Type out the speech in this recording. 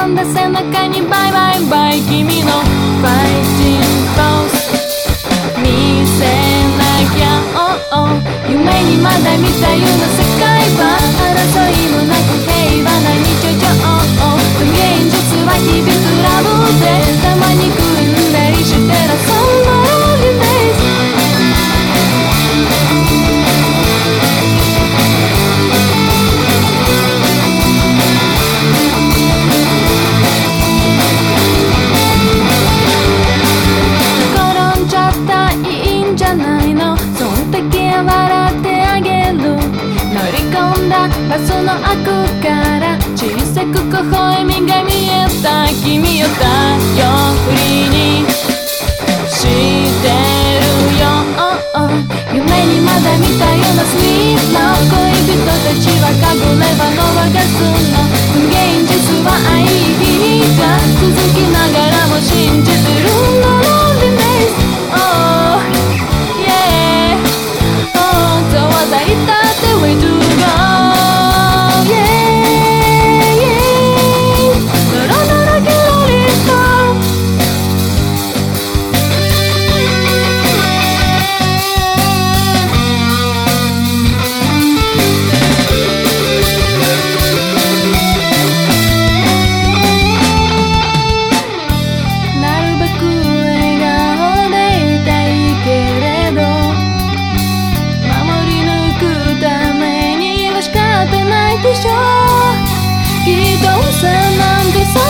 んだ背中にバイバイバイ、君のファイティングポーズ見せなきゃ、夢にまだ見たような世界は争いもなく平和な日常、現実は日々トラブルでたまに組んだりしてらそんなロンリーフェイス。転んじゃったいいんじゃないの、そん時は笑ってあげる。乗り込んだバスの悪から小さく微笑みが見えた、君を頼りにしてるよ、夢にまだ見たようなスイートの恋人たちはかぐれば逃すの、現実は愛が続きながらも信じてるの、ロンリーフェイス。どうだいたって way to go、ノロノロケロリスト。なるべく笑顔でいたいけれど守り抜くためには仕方ないでしょ。きっとさなんてさ